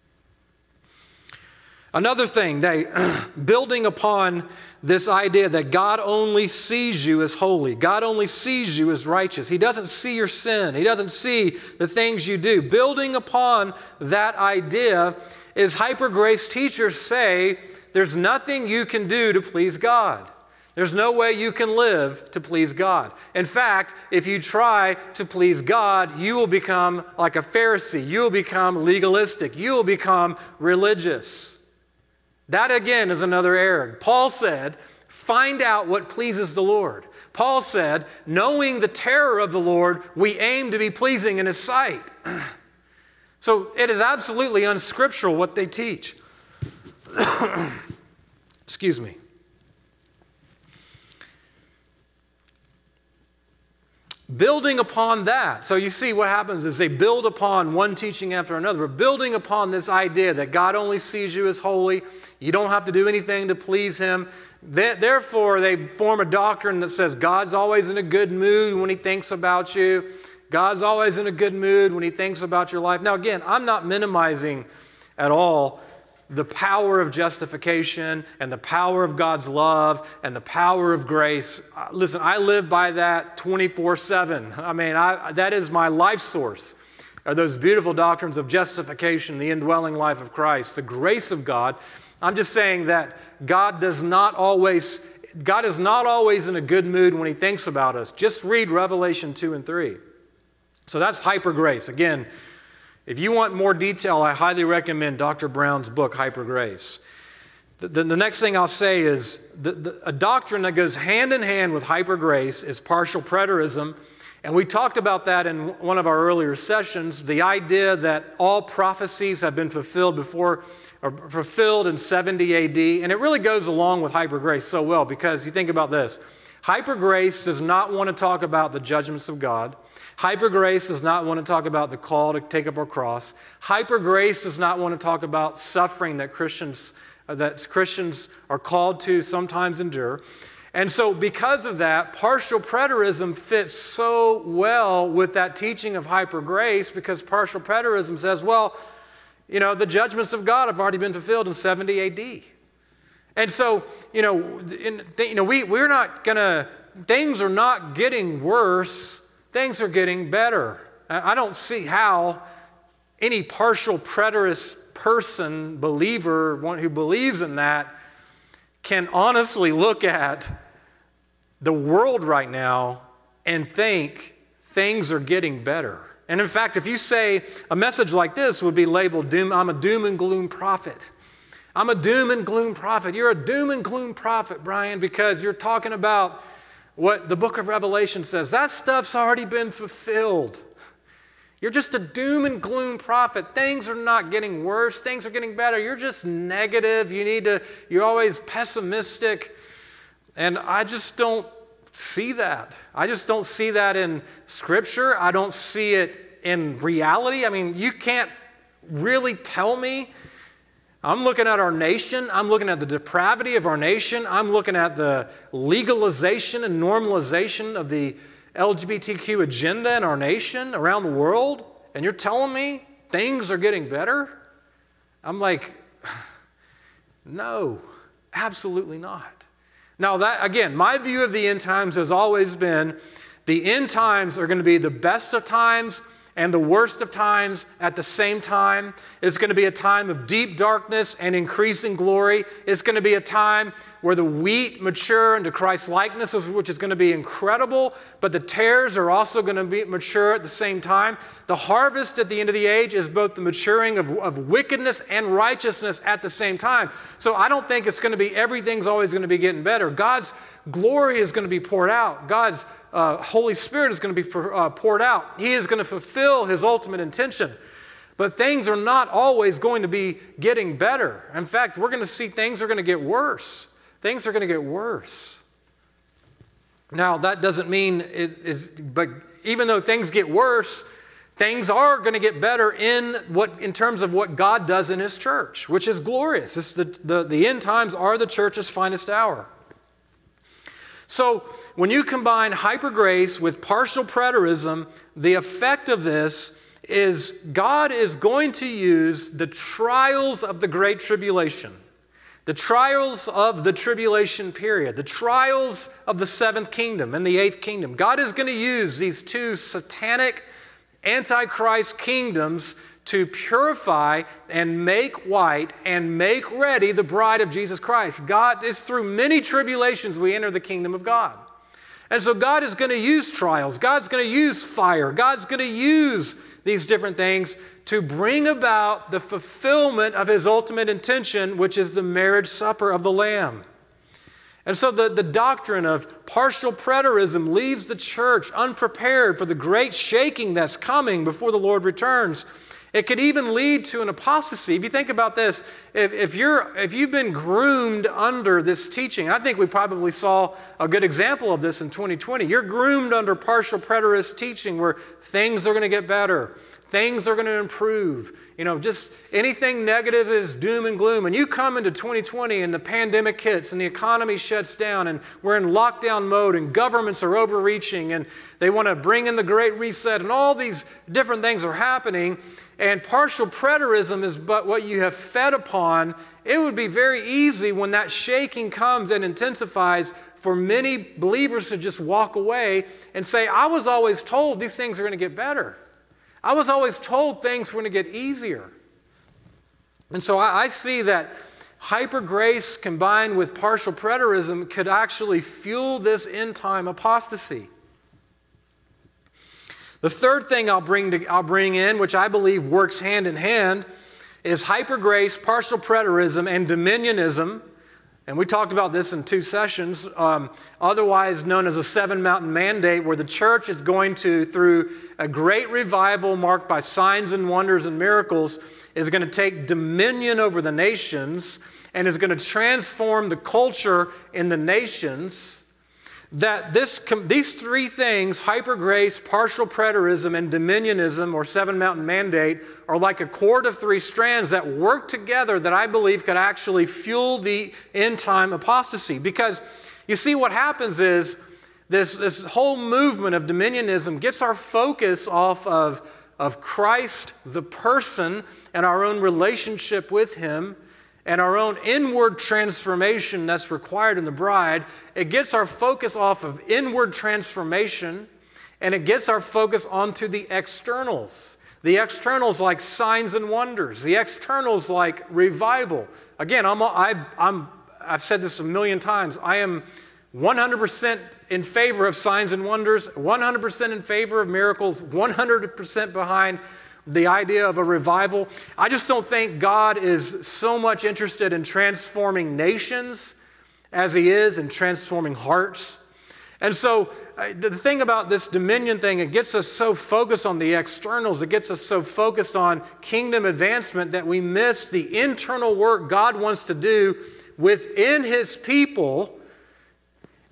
Another thing, they building upon this idea that God only sees you as holy. God only sees you as righteous. He doesn't see your sin. He doesn't see the things you do. Building upon that idea is hyper grace teachers say there's nothing you can do to please God. There's no way you can live to please God. In fact, if you try to please God, you will become like a Pharisee. You will become legalistic. You will become religious. That again is another error. Paul said, find out what pleases the Lord. Paul said, knowing the terror of the Lord, we aim to be pleasing in His sight. So it is absolutely unscriptural what they teach. Excuse me. Building upon that. So you see what happens is they build upon one teaching after another. But building upon this idea that God only sees you as holy. You don't have to do anything to please Him. Therefore, they form a doctrine that says God's always in a good mood when He thinks about you. God's always in a good mood when He thinks about your life. Now again, I'm not minimizing at all the power of justification and the power of God's love and the power of grace. Listen, I live by that twenty-four seven. I mean, I, that is my life source, are those beautiful doctrines of justification, the indwelling life of Christ, the grace of God. I'm just saying that God does not always, God is not always in a good mood when He thinks about us. Just read Revelation two and three. So that's hyper grace. Again, if you want more detail, I highly recommend Doctor Brown's book, Hyper Grace. The, the, the next thing I'll say is the, the, a doctrine that goes hand in hand with hyper grace is partial preterism. And we talked about that in one of our earlier sessions, the idea that all prophecies have been fulfilled before, or fulfilled in seventy A D. And it really goes along with hyper grace so well, because you think about this. Hyper grace does not want to talk about the judgments of God. Hyper grace does not want to talk about the call to take up our cross. Hyper grace does not want to talk about suffering that Christians, uh, that Christians are called to sometimes endure. And so because of that, partial preterism fits so well with that teaching of hyper grace, because partial preterism says, well, you know, the judgments of God have already been fulfilled in seventy A D. And so, you know, in, you know we, we're not going to, things are not getting worse. Things are getting better. I don't see how any partial preterist person, believer, one who believes in that, can honestly look at the world right now and think things are getting better. And in fact, if you say a message like this would be labeled, doom, I'm a doom and gloom prophet. I'm a doom and gloom prophet. You're a doom and gloom prophet, Brian, because you're talking about what the book of Revelation says. That stuff's already been fulfilled. You're just a doom and gloom prophet. Things are not getting worse. Things are getting better. You're just negative. You need to, you're always pessimistic. And I just don't see that. I just don't see that in Scripture. I don't see it in reality. I mean, you can't really tell me. I'm looking at our nation. I'm looking at the depravity of our nation. I'm looking at the legalization and normalization of the L G B T Q agenda in our nation, around the world. And you're telling me things are getting better? I'm like, no, absolutely not. Now, that again, my view of the end times has always been the end times are going to be the best of times and the worst of times at the same time. It's going to be a time of deep darkness and increasing glory. It's going to be a time where the wheat mature into Christ's likeness, which is going to be incredible, but the tares are also going to be mature at the same time. The harvest at the end of the age is both the maturing of, of wickedness and righteousness at the same time. So I don't think it's going to be everything's always going to be getting better. God's glory is going to be poured out. God's uh, Holy Spirit is going to be uh, poured out. He is going to fulfill His ultimate intention. But things are not always going to be getting better. In fact, we're going to see things are going to get worse. Things are going to get worse. Now, that doesn't mean it is, but even though things get worse, things are going to get better in what, in terms of what God does in His church, which is glorious. It's the, the, the end times are the church's finest hour. So when you combine hypergrace with partial preterism, the effect of this is God is going to use the trials of the Great Tribulation, the trials of the tribulation period, the trials of the seventh kingdom and the eighth kingdom. God is going to use these two satanic antichrist kingdoms to purify and make white and make ready the bride of Jesus Christ. God is through many tribulations we enter the kingdom of God. And so God is going to use trials. God's going to use fire. God's going to use these different things to bring about the fulfillment of His ultimate intention, which is the marriage supper of the Lamb. And so the, the doctrine of partial preterism leaves the church unprepared for the great shaking that's coming before the Lord returns. It could even lead to an apostasy. If you think about this, if, if, you're, if you've been groomed under this teaching, I think we probably saw a good example of this in twenty twenty. You're groomed under partial preterist teaching where things are going to get better. Things are going to improve. You know, just anything negative is doom and gloom. And you come into twenty twenty and the pandemic hits and the economy shuts down and we're in lockdown mode and governments are overreaching and they want to bring in the Great Reset and all these different things are happening. And partial preterism is but what you have fed upon. It would be very easy when that shaking comes and intensifies for many believers to just walk away and say, I was always told these things are going to get better. I was always told things were going to get easier. And so I, I see that hyper grace combined with partial preterism could actually fuel this end time apostasy. The third thing I'll bring, to, I'll bring in, which I believe works hand in hand, is hyper grace, partial preterism, and dominionism. And we talked about this in two sessions, um, otherwise known as a seven mountain mandate, where the church is going to, through a great revival marked by signs and wonders and miracles, is going to take dominion over the nations and is going to transform the culture in the nations. That this, these three things, hyper grace, partial preterism, and dominionism, or seven mountain mandate, are like a cord of three strands that work together that I believe could actually fuel the end time apostasy. Because you see what happens is this, this whole movement of dominionism gets our focus off of, of Christ, the person, and our own relationship with Him, and our own inward transformation that's required in the bride. It gets our focus off of inward transformation, and it gets our focus onto the externals. The externals like signs and wonders. The externals like revival. Again, I'm, I, I'm, I've said this a million times. I am one hundred percent in favor of signs and wonders, one hundred percent in favor of miracles, one hundred percent behind the idea of a revival. I just don't think God is so much interested in transforming nations as He is in transforming hearts. And so uh, the thing about this dominion thing, it gets us so focused on the externals, it gets us so focused on kingdom advancement that we miss the internal work God wants to do within His people.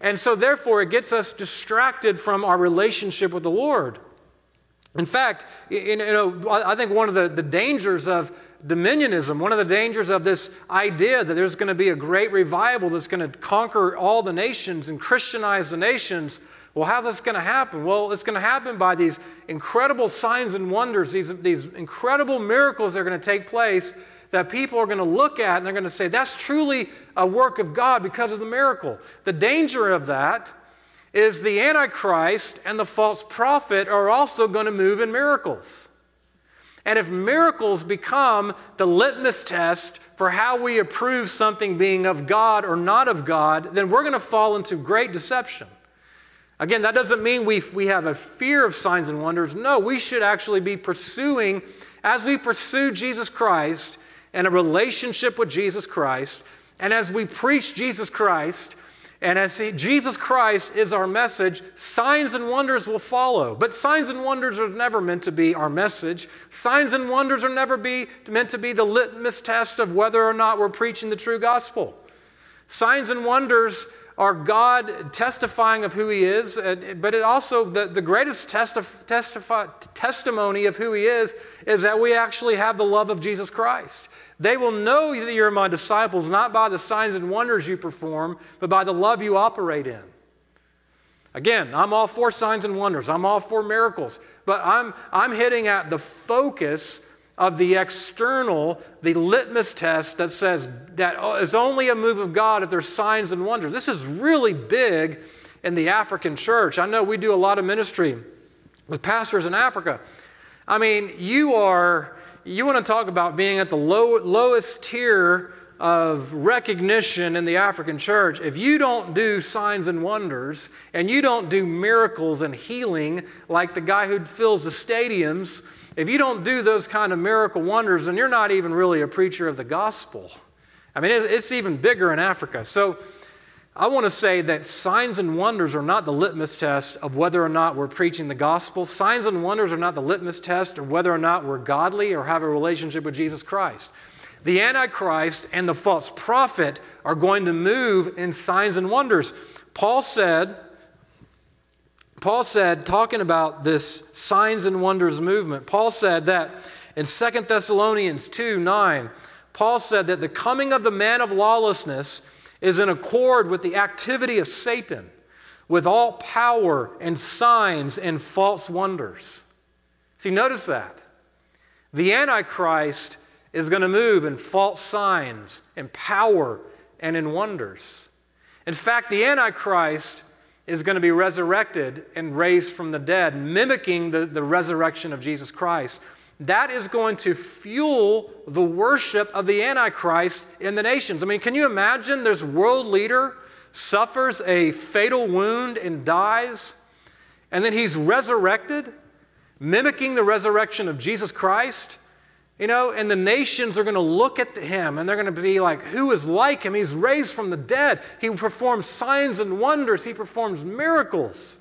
And so therefore it gets us distracted from our relationship with the Lord. In fact, you know, I think one of the, the dangers of dominionism, one of the dangers of this idea that there's going to be a great revival that's going to conquer all the nations and Christianize the nations. Well, how's this going to happen? Well, it's going to happen by these incredible signs and wonders, these, these incredible miracles that are going to take place that people are going to look at and they're going to say, that's truly a work of God because of the miracle. The danger of that is the Antichrist and the false prophet are also going to move in miracles. And if miracles become the litmus test for how we approve something being of God or not of God, then we're going to fall into great deception. Again, that doesn't mean we, we have a fear of signs and wonders. No, we should actually be pursuing, as we pursue Jesus Christ and a relationship with Jesus Christ, and as we preach Jesus Christ, and as he, Jesus Christ is our message, signs and wonders will follow. But signs and wonders are never meant to be our message. Signs and wonders are never be, meant to be the litmus test of whether or not we're preaching the true gospel. Signs and wonders are God testifying of who He is, but it also, the, the greatest testif- testify, testimony of who He is, is that we actually have the love of Jesus Christ. They will know that you're my disciples, not by the signs and wonders you perform, but by the love you operate in. Again, I'm all for signs and wonders. I'm all for miracles. But I'm, I'm hitting at the focus of the external, the litmus test that says that is only a move of God if there's signs and wonders. This is really big in the African church. I know we do a lot of ministry with pastors in Africa. I mean, you are... You want to talk about being at the low, lowest tier of recognition in the African church. If you don't do signs and wonders and you don't do miracles and healing like the guy who fills the stadiums, if you don't do those kind of miracle wonders, then you're not even really a preacher of the gospel. I mean, it's even bigger in Africa. So I want to say that signs and wonders are not the litmus test of whether or not we're preaching the gospel. Signs and wonders are not the litmus test of whether or not we're godly or have a relationship with Jesus Christ. The Antichrist and the false prophet are going to move in signs and wonders. Paul said, Paul said, talking about this signs and wonders movement, Paul said that in Second Thessalonians two nine, Paul said that the coming of the man of lawlessness is in accord with the activity of Satan, with all power and signs and false wonders. See, notice that. The Antichrist is going to move in false signs, in power, and in wonders. In fact, the Antichrist is going to be resurrected and raised from the dead, mimicking the, the resurrection of Jesus Christ. That is going to fuel the worship of the Antichrist in the nations. I mean, can you imagine this world leader suffers a fatal wound and dies, and then he's resurrected, mimicking the resurrection of Jesus Christ? You know, and the nations are going to look at him and they're going to be like, who is like him? He's raised from the dead. He performs signs and wonders. He performs miracles.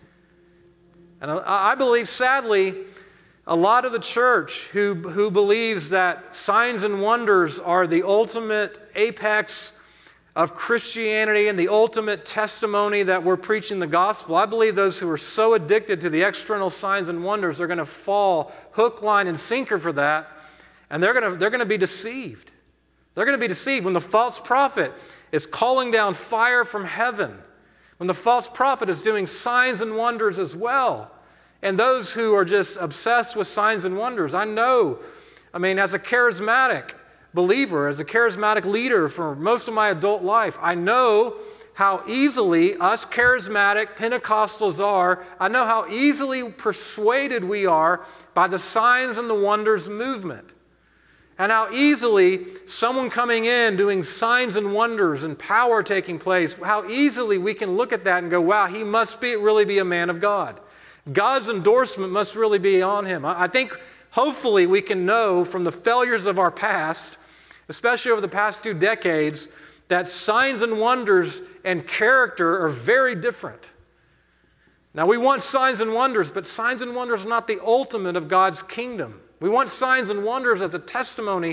And I believe, sadly, a lot of the church who, who believes that signs and wonders are the ultimate apex of Christianity and the ultimate testimony that we're preaching the gospel, I believe those who are so addicted to the external signs and wonders are going to fall hook, line, and sinker for that, and they're going to, they're going to be deceived. They're going to be deceived when the false prophet is calling down fire from heaven, when the false prophet is doing signs and wonders as well. And those who are just obsessed with signs and wonders, I know, I mean, as a charismatic believer, as a charismatic leader for most of my adult life, I know how easily us charismatic Pentecostals are. I know how easily persuaded we are by the signs and the wonders movement. And how easily someone coming in doing signs and wonders and power taking place, how easily we can look at that and go, wow, he must be really be a man of God. God's endorsement must really be on him. I think hopefully we can know from the failures of our past, especially over the past two decades, that signs and wonders and character are very different. Now we want signs and wonders, but signs and wonders are not the ultimate of God's kingdom. We want signs and wonders as a testimony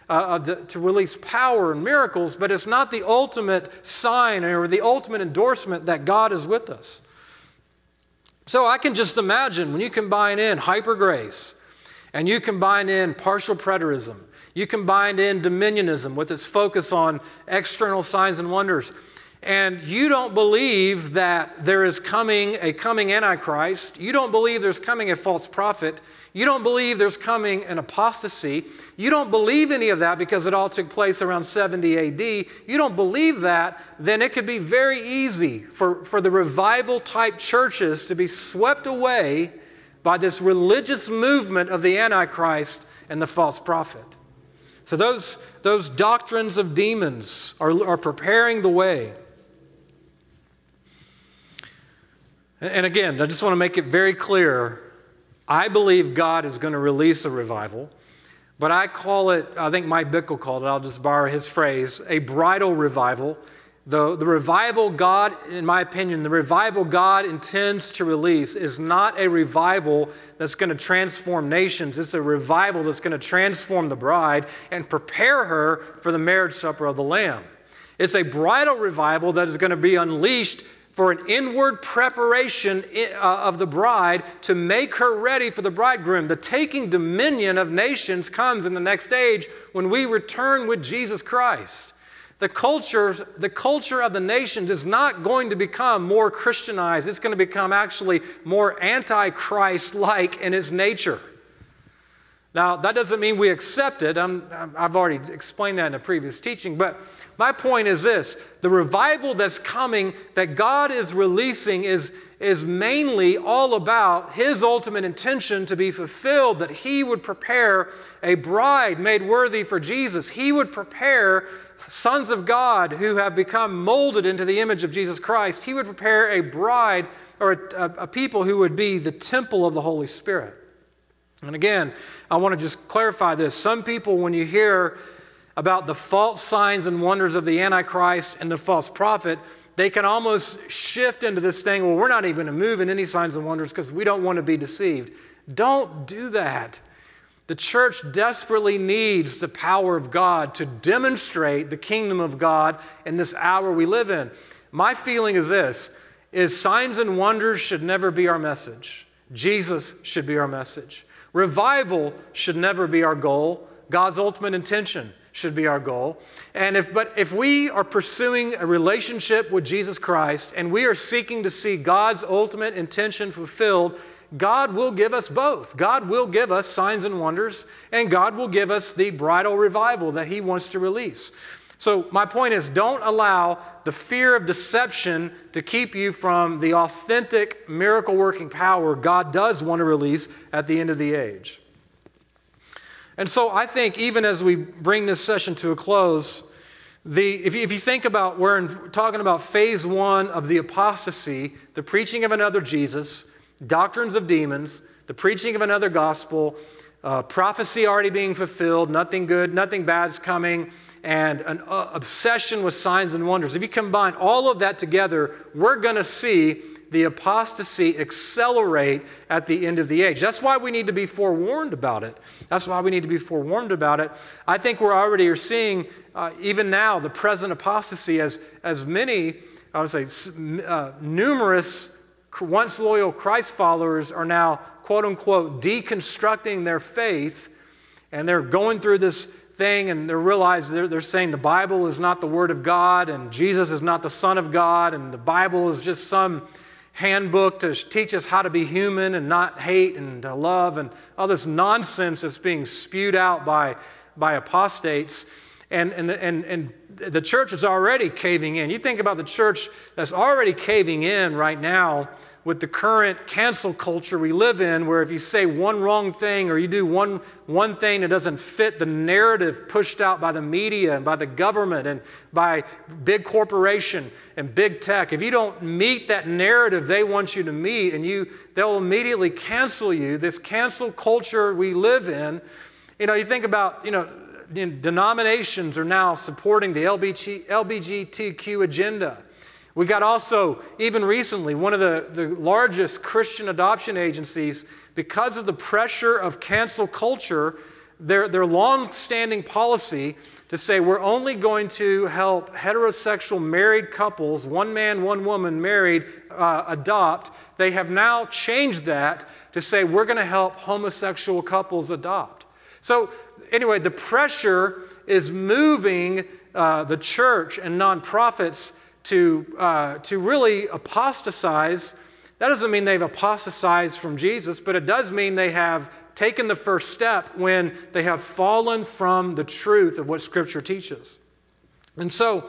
uh, the, to release power and miracles, but it's not the ultimate sign or the ultimate endorsement that God is with us. So I can just imagine when you combine in hyper grace and you combine in partial preterism, you combine in dominionism with its focus on external signs and wonders, and you don't believe that there is coming a coming Antichrist, you don't believe there's coming a false prophet, you don't believe there's coming an apostasy, you don't believe any of that because it all took place around seventy A D, you don't believe that, then it could be very easy for, for the revival type churches to be swept away by this religious movement of the Antichrist and the false prophet. So those, those doctrines of demons are, are preparing the way. And again, I just want to make it very clear, I believe God is going to release a revival, but I call it, I think Mike Bickle called it, I'll just borrow his phrase, a bridal revival. The, the revival God, in my opinion, the revival God intends to release is not a revival that's going to transform nations. It's a revival that's going to transform the bride and prepare her for the marriage supper of the Lamb. It's a bridal revival that is going to be unleashed for an inward preparation of the bride to make her ready for the bridegroom. The taking dominion of nations comes in the next age when we return with Jesus Christ. The cultures, the culture of the nations is not going to become more Christianized. It's going to become actually more anti-Christ-like in its nature. Now, that doesn't mean we accept it. I'm, I've already explained that in a previous teaching. But my point is this. The revival that's coming, that God is releasing, is, is mainly all about His ultimate intention to be fulfilled, that He would prepare a bride made worthy for Jesus. He would prepare sons of God who have become molded into the image of Jesus Christ. He would prepare a bride or a, a, a people who would be the temple of the Holy Spirit. And again, I want to just clarify this. Some people, when you hear about the false signs and wonders of the Antichrist and the false prophet, they can almost shift into this thing, well, we're not even going to move in any signs and wonders because we don't want to be deceived. Don't do that. The church desperately needs the power of God to demonstrate the kingdom of God in this hour we live in. My feeling is this, is signs and wonders should never be our message. Jesus should be our message. Revival should never be our goal. God's ultimate intention should be our goal. And if, but if we are pursuing a relationship with Jesus Christ and we are seeking to see God's ultimate intention fulfilled, God will give us both. God will give us signs and wonders, and God will give us the bridal revival that He wants to release. So my point is, don't allow the fear of deception to keep you from the authentic miracle-working power God does want to release at the end of the age. And so I think even as we bring this session to a close, the, if, you, if you think about, we're in, talking about phase one of the apostasy, the preaching of another Jesus, doctrines of demons, the preaching of another gospel, uh, prophecy already being fulfilled, nothing good, nothing bad's coming, and an uh, obsession with signs and wonders. If you combine all of that together, we're going to see the apostasy accelerate at the end of the age. That's why we need to be forewarned about it. That's why we need to be forewarned about it. I think we're already are seeing, uh, even now, the present apostasy as, as many, I would say, uh, numerous once loyal Christ followers are now, quote unquote, deconstructing their faith, and they're going through this thing and they realize they're, they're saying the Bible is not the Word of God and Jesus is not the Son of God and the Bible is just some handbook to teach us how to be human and not hate and to love and all this nonsense that's being spewed out by, by apostates. And, and, and, and the church is already caving in. You think about the church that's already caving in right now with the current cancel culture we live in, where if you say one wrong thing or you do one, one thing that doesn't fit the narrative pushed out by the media and by the government and by big corporation and big tech, if you don't meet that narrative they want you to meet, and you, they'll immediately cancel you. This cancel culture we live in, you know, you think about, you know, denominations are now supporting the L G B T Q agenda. We got also, even recently, one of the, the largest Christian adoption agencies, because of the pressure of cancel culture, their, their long-standing policy to say we're only going to help heterosexual married couples, one man, one woman married, uh, adopt. They have now changed that to say we're going to help homosexual couples adopt. So anyway, the pressure is moving uh, the church and nonprofits to, uh, to really apostatize. That doesn't mean they've apostatized from Jesus, but it does mean they have taken the first step when they have fallen from the truth of what Scripture teaches. And so,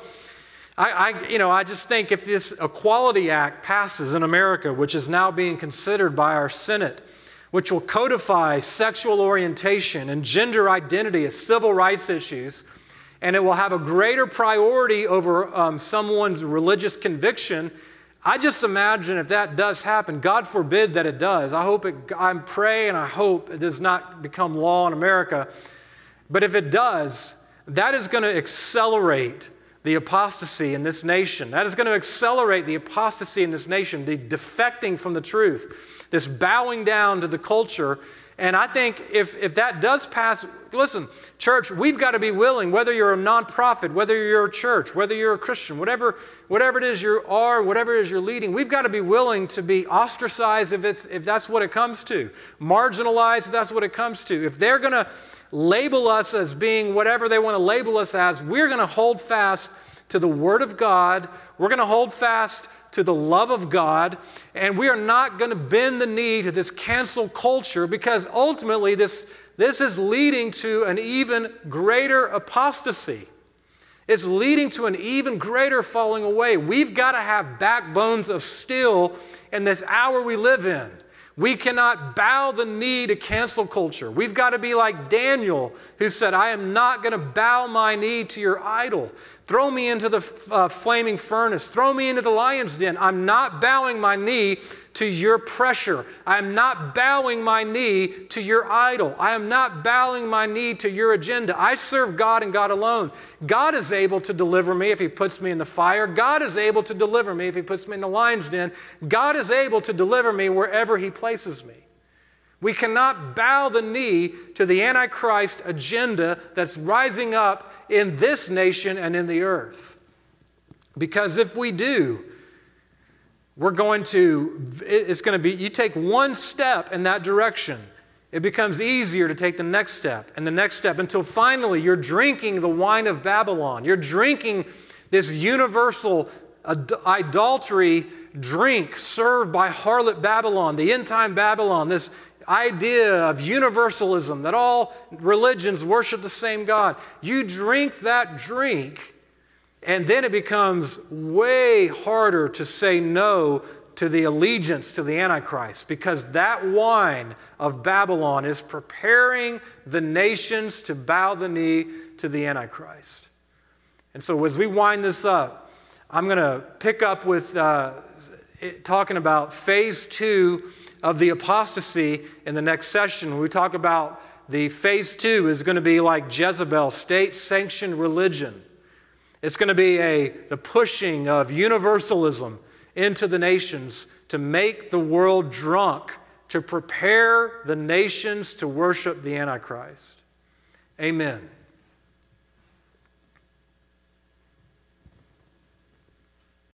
I, I, you know, I just think if this Equality Act passes in America, which is now being considered by our Senate, which will codify sexual orientation and gender identity as civil rights issues, and it will have a greater priority over um, someone's religious conviction, I just imagine if that does happen, God forbid that it does. I hope it, I pray and I hope it does not become law in America. But if it does, that is going to accelerate the apostasy in this nation. That is going to accelerate the apostasy in this nation, the defecting from the truth, this bowing down to the culture. And I think if, if that does pass, listen, church, we've got to be willing, whether you're a nonprofit, whether you're a church, whether you're a Christian, whatever, whatever it is you are, whatever it is you're leading, we've got to be willing to be ostracized if, it's, if that's what it comes to, marginalized if that's what it comes to. If they're going to label us as being whatever they want to label us as, we're going to hold fast to the Word of God. We're going to hold fast to the love of God, and we are not going to bend the knee to this cancel culture, because ultimately this, this is leading to an even greater apostasy. It's leading to an even greater falling away. We've got to have backbones of steel in this hour we live in. We cannot bow the knee to cancel culture. We've got to be like Daniel, who said, I am not going to bow my knee to your idol. Throw me into the uh, flaming furnace. Throw me into the lion's den. I'm not bowing my knee to your pressure. I'm not bowing my knee to your idol. I am not bowing my knee to your agenda. I serve God and God alone. God is able to deliver me if He puts me in the fire. God is able to deliver me if He puts me in the lion's den. God is able to deliver me wherever He places me. We cannot bow the knee to the Antichrist agenda that's rising up in this nation and in the earth. Because if we do, we're going to, it's going to be, you take one step in that direction, it becomes easier to take the next step and the next step until finally you're drinking the wine of Babylon. You're drinking this universal idolatry drink served by harlot Babylon, the end-time Babylon, this idea of universalism, that all religions worship the same God. You drink that drink, and then it becomes way harder to say no to the allegiance to the Antichrist, because that wine of Babylon is preparing the nations to bow the knee to the Antichrist. And so as we wind this up, I'm going to pick up with uh, talking about phase two of the apostasy in the next session. When we talk about the phase two is going to be like Jezebel, state-sanctioned religion. It's going to be a the pushing of universalism into the nations to make the world drunk, to prepare the nations to worship the Antichrist. Amen.